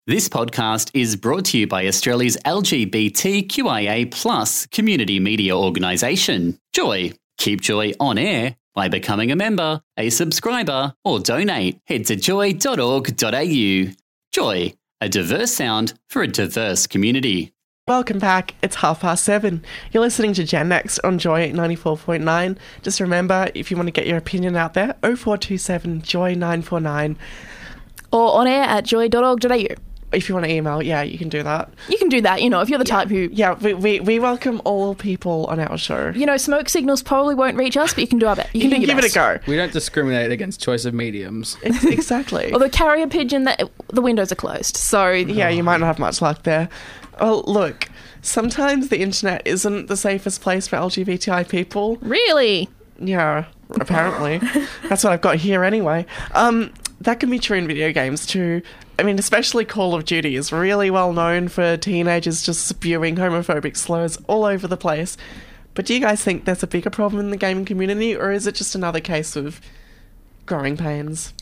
This podcast is brought to you by Australia's LGBTQIA+ community media organisation, Joy. Keep Joy on air by becoming a member, a subscriber, or donate. Head to joy.org.au. Joy, a diverse sound for a diverse community. Welcome back. It's 7:30. You're listening to Gen Next on Joy 94.9. Just remember, if you want to get your opinion out there, 0427 Joy 949. Or on air at joy.org.au. If you want to email, yeah, you can do that. You can do that, if you're the type who... Yeah, we welcome all people on our show. Smoke signals probably won't reach us, but you can do our best. You can give it a go. We don't discriminate against choice of mediums. Exactly. Or the carrier pigeon, the windows are closed, so... Yeah, you might not have much luck there. Well, look, sometimes the internet isn't the safest place for LGBTI people. Really? Yeah, apparently. That's what I've got here anyway. That can be true in video games too. I mean, especially Call of Duty is really well known for teenagers just spewing homophobic slurs all over the place. But do you guys think there's a bigger problem in the gaming community, or is it just another case of growing pains?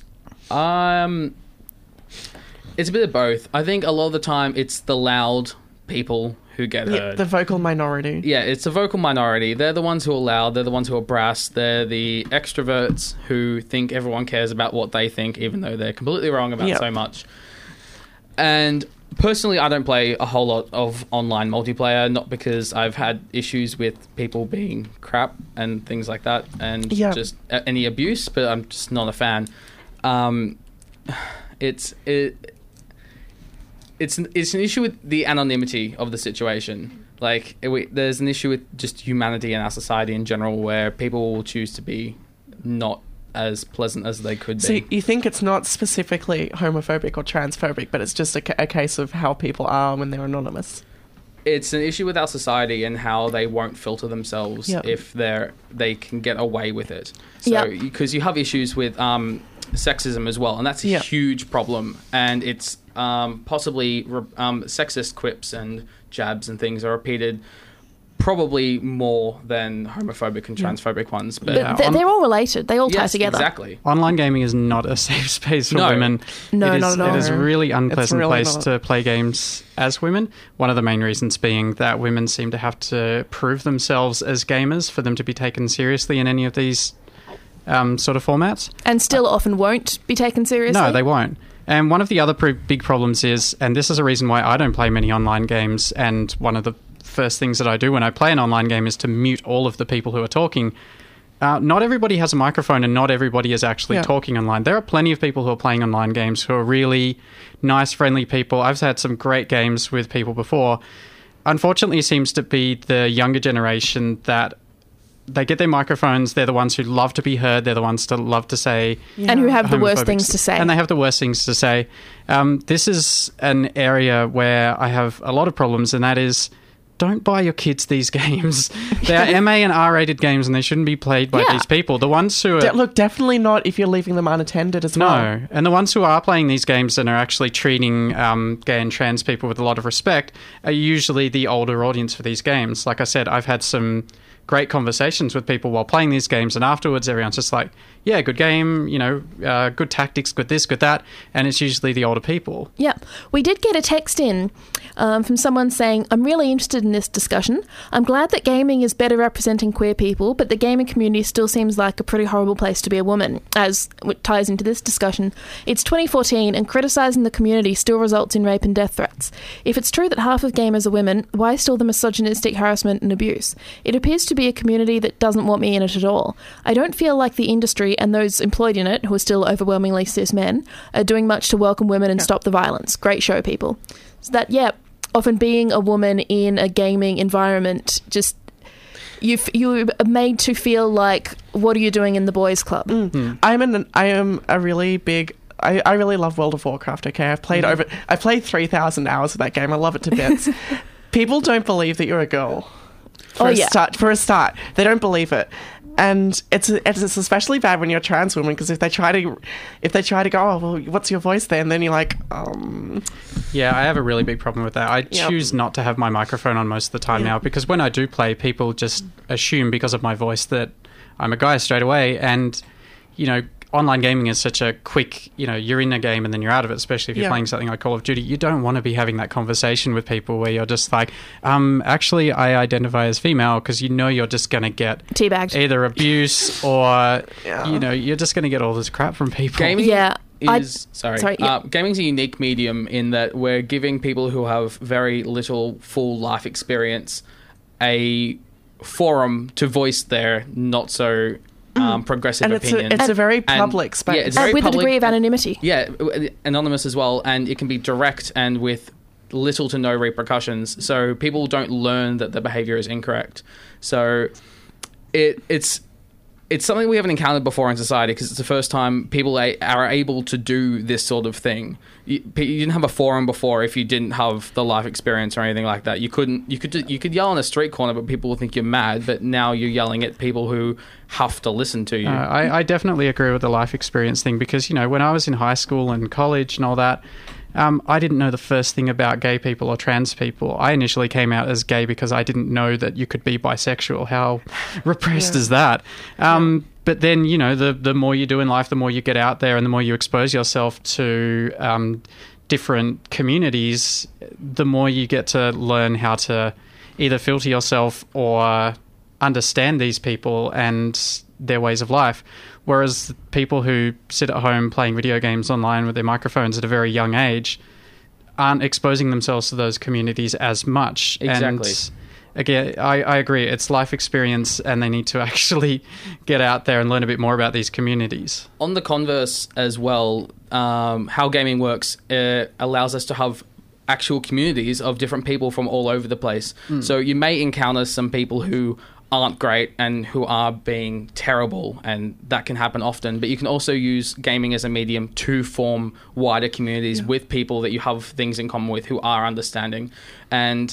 It's a bit of both. I think a lot of the time it's the loud people who get heard. The vocal minority. Yeah, it's a vocal minority. They're the ones who are loud. They're the ones who are brass. They're the extroverts who think everyone cares about what they think, even though they're completely wrong about so much. And personally, I don't play a whole lot of online multiplayer, not because I've had issues with people being crap and things like that, and just any abuse, but I'm just not a fan. It's an issue with the anonymity of the situation. There's an issue with just humanity and our society in general, where people will choose to be not as pleasant as they could be. So you think it's not specifically homophobic or transphobic, but it's just a case of how people are when they're anonymous? It's an issue with our society and how they won't filter themselves if they can get away with it. So because you have issues with sexism as well, and that's a huge problem. And it's possibly sexist quips and jabs and things are repeated probably more than homophobic and transphobic ones. But they're all related. They all tie together. Exactly. Online gaming is not a safe space for women. No, not at all. It is a really unpleasant place to play games as women. One of the main reasons being that women seem to have to prove themselves as gamers for them to be taken seriously in any of these sort of formats. And still often won't be taken seriously? No, they won't. And one of the other big problems is, and this is a reason why I don't play many online games, and one of the first things that I do when I play an online game is to mute all of the people who are talking. Not everybody has a microphone, and not everybody is actually talking online. There are plenty of people who are playing online games who are really nice, friendly people. I've had some great games with people before. Unfortunately, it seems to be the younger generation that they get their microphones. They're the ones who love to be heard. They're the ones that love to say... And who have the worst things to say. And they have the worst things to say. This is an area where I have a lot of problems, and that is... Don't buy your kids these games. They are MA and R-rated games, and they shouldn't be played by these people. The ones who are... Look, definitely not if you're leaving them unattended as well. No, and the ones who are playing these games and are actually treating gay and trans people with a lot of respect are usually the older audience for these games. Like I said, I've had some great conversations with people while playing these games, and afterwards everyone's just like, yeah, good game, good tactics, good this, good that, and it's usually the older people. Yeah. We did get a text in from someone saying, I'm really interested in this discussion. I'm glad that gaming is better representing queer people, but the gaming community still seems like a pretty horrible place to be a woman, as it ties into this discussion. It's 2014, and criticising the community still results in rape and death threats. If it's true that half of gamers are women, why still the misogynistic harassment and abuse? It appears to be a community that doesn't want me in it at all. I don't feel like the industry and those employed in it, who are still overwhelmingly cis men, are doing much to welcome women and stop the violence. Great show, people. So that, often being a woman in a gaming environment, just you're made to feel like, what are you doing in the boys' club? I am a really big... I really love World of Warcraft, okay? I've played 3,000 hours of that game. I love it to bits. People don't believe that you're a girl. For a start. They don't believe it. And it's especially bad when you're a trans woman, because if they try to go, oh, well, what's your voice then? And then you're like, Yeah, I have a really big problem with that. I choose not to have my microphone on most of the time now, because when I do play, people just assume because of my voice that I'm a guy straight away. And, online gaming is such a quick, you're in a game and then you're out of it, especially if you're playing something like Call of Duty. You don't want to be having that conversation with people where you're just like, actually, I identify as female, because you're just going to get teabagged, either abuse or, you're just going to get all this crap from people. Gaming gaming's a unique medium in that we're giving people who have very little full life experience a forum to voice their not so progressive opinion. It's a very public space. Yeah, it's very with public, a degree of anonymity. Yeah, anonymous as well, and it can be direct and with little to no repercussions. So people don't learn that the behavior is incorrect. So it's something we haven't encountered before in society, because it's the first time people are able to do this sort of thing. You didn't have a forum before if you didn't have the life experience or anything like that. You could yell on a street corner, but people will think you're mad. But now you're yelling at people who have to listen to you. I definitely agree with the life experience thing, because when I was in high school and college and all that, I didn't know the first thing about gay people or trans people. I initially came out as gay because I didn't know that you could be bisexual. How repressed is that? But then, the more you do in life, the more you get out there and the more you expose yourself to different communities, the more you get to learn how to either filter yourself or understand these people and their ways of life. Whereas people who sit at home playing video games online with their microphones at a very young age aren't exposing themselves to those communities as much. Exactly. And again, I agree. It's life experience, and they need to actually get out there and learn a bit more about these communities. On the converse as well, how gaming works allows us to have actual communities of different people from all over the place. So you may encounter some people who aren't great and who are being terrible, and that can happen often, but you can also use gaming as a medium to form wider communities with people that you have things in common with who are understanding. And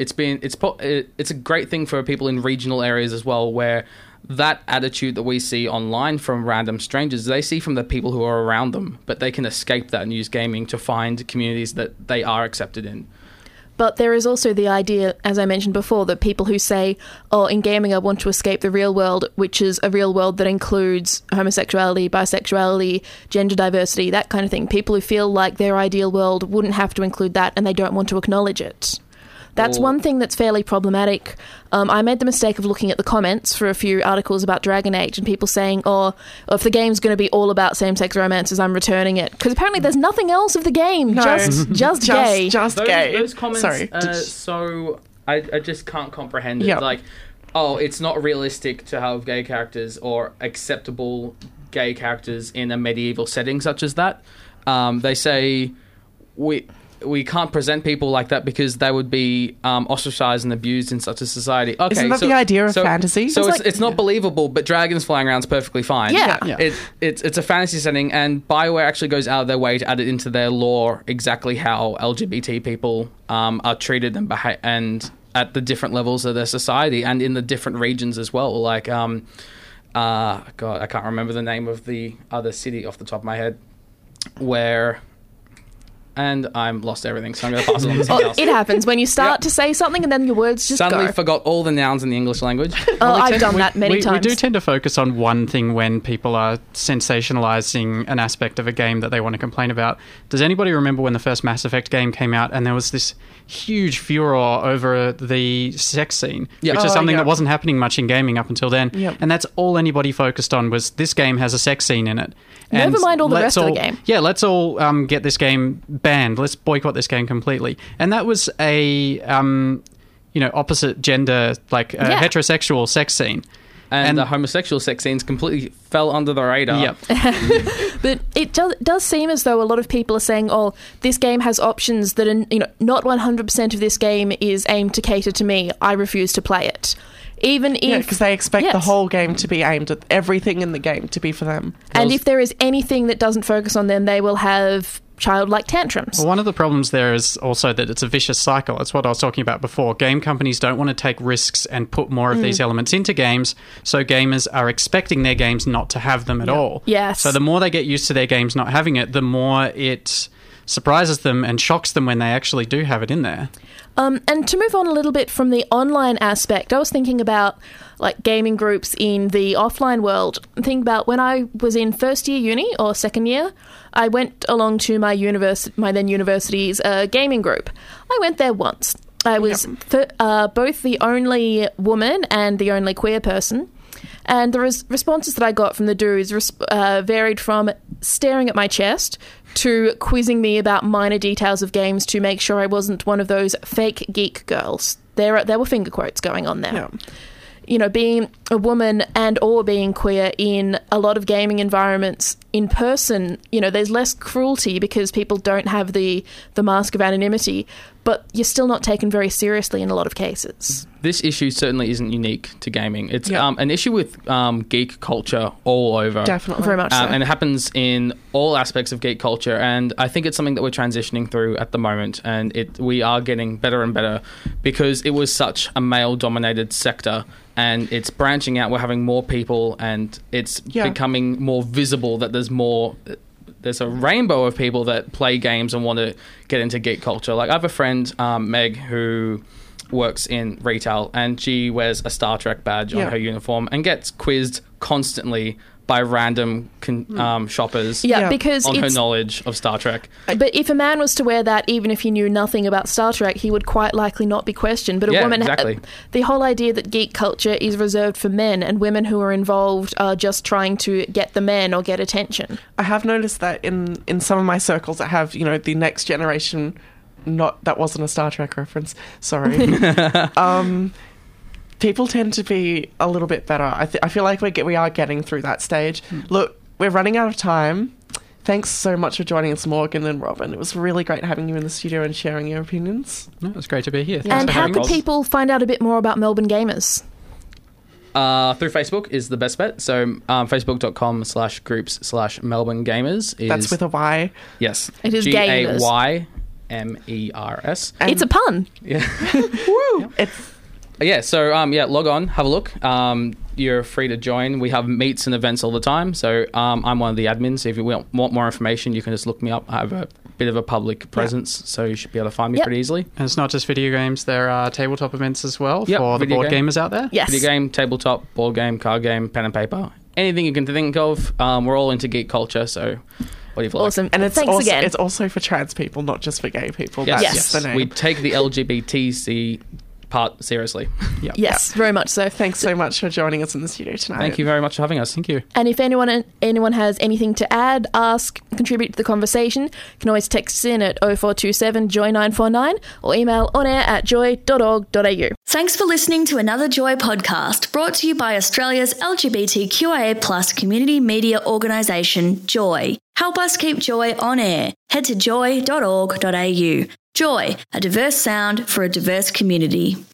it's a great thing for people in regional areas as well, where that attitude that we see online from random strangers, they see from the people who are around them, but they can escape that and use gaming to find communities that they are accepted in. But there is also the idea, as I mentioned before, that people who say, in gaming I want to escape the real world, which is a real world that includes homosexuality, bisexuality, gender diversity, that kind of thing. People who feel like their ideal world wouldn't have to include that and they don't want to acknowledge it. That's one thing that's fairly problematic. I made the mistake of looking at the comments for a few articles about Dragon Age and people saying, if the game's going to be all about same-sex romances, I'm returning it. Because apparently there's nothing else of the game, just gay. Just gay. Those comments, so I just can't comprehend it. Yep. Like, it's not realistic to have gay characters or acceptable gay characters in a medieval setting such as that. They say we can't present people like that because they would be ostracized and abused in such a society. Okay, isn't that the idea of fantasy? So it's not believable, but dragons flying around is perfectly fine. Yeah. It's a fantasy setting, and BioWare actually goes out of their way to add it into their lore exactly how LGBT people are treated and at the different levels of their society and in the different regions as well. Like, God, I can't remember the name of the other city off the top of my head where... And I'm lost everything, so I'm going to pass it on to someone else. It happens when you start to say something and then your words just suddenly go. Forgot all the nouns in the English language. I've done that many times. We do tend to focus on one thing when people are sensationalizing an aspect of a game that they want to complain about. Does anybody remember when the first Mass Effect game came out and there was this huge furor over the sex scene, which is something that wasn't happening much in gaming up until then. Yep. And that's all anybody focused on was this game has a sex scene in it. Never mind all the rest of the game. Yeah, let's all get this game banned. Let's boycott this game completely. And that was a opposite gender, heterosexual sex scene. And the homosexual sex scenes completely fell under the radar. Yep. But it does seem as though a lot of people are saying, this game has options that are, not 100% of this game is aimed to cater to me. I refuse to play it. Even if... because they expect the whole game to be aimed at everything in the game to be for them. And if there is anything that doesn't focus on them, they will have childlike tantrums. Well, one of the problems there is also that it's a vicious cycle. That's what I was talking about before. Game companies don't want to take risks and put more of these elements into games, so gamers are expecting their games not to have them at all. Yes. So the more they get used to their games not having it, the more it surprises them and shocks them when they actually do have it in there. And to move on a little bit from the online aspect, I was thinking about like gaming groups in the offline world. Think about when I was in first year uni or second year, I went along to my then university's gaming group. I went there once. I was both the only woman and the only queer person. And the responses that I got from the dudes varied from staring at my chest to quizzing me about minor details of games to make sure I wasn't one of those fake geek girls. There were finger quotes going on there. Yeah. You know, being a woman and or being queer in a lot of gaming environments in person, you know, there's less cruelty because people don't have the mask of anonymity, but you're still not taken very seriously in a lot of cases. This issue certainly isn't unique to gaming. It's an issue with geek culture all over. Definitely. Very much so. And it happens in all aspects of geek culture, and I think it's something that we're transitioning through at the moment, and we are getting better and better because it was such a male-dominated sector, and it's branching out. We're having more people, and it's becoming more visible that there's a rainbow of people that play games and want to get into geek culture. Like I have a friend, Meg, who works in retail, and she wears a Star Trek badge on her uniform and gets quizzed constantly by random shoppers because on her knowledge of Star Trek. But if a man was to wear that, even if he knew nothing about Star Trek, he would quite likely not be questioned. But a woman, exactly. The whole idea that geek culture is reserved for men and women who are involved are just trying to get the men or get attention. I have noticed that in some of my circles that have, you know, the next generation, that wasn't a Star Trek reference, sorry. People tend to be a little bit better. I feel like we are getting through that stage. Look, we're running out of time. Thanks so much for joining us, Morgan and Robin. It was really great having you in the studio and sharing your opinions. No, it was great to be here. And how can people find out a bit more about Melbourne Gamers? Through Facebook is the best bet. So facebook.com/groups/Melbourne Gamers. That's with a Y. Yes. It is Gamers. GAYMERS. It's a pun. Yeah. Woo! So log on, have a look. You're free to join. We have meets and events all the time. So I'm one of the admins. So if you want more information, you can just look me up. I have a bit of a public presence, so you should be able to find me pretty easily. And it's not just video games. There are tabletop events as well for the board gamers out there. Yes. Video game, tabletop, board game, card game, pen and paper. Anything you can think of. We're all into geek culture, so... Awesome. And thanks again. It's also for trans people, not just for gay people. Yes. That's the name. We take the LGBTC part seriously. Yes, very much so. Thanks so much for joining us in the studio tonight. Thank you very much for having us. Thank you. And if anyone has anything to add, ask, contribute to the conversation, you can always text us in at 0427 Joy 949 or email onair@joy.org.au. Thanks for listening to another Joy podcast brought to you by Australia's LGBTQIA+ community media organisation, Joy. Help us keep Joy on air. Head to joy.org.au. Joy, a diverse sound for a diverse community.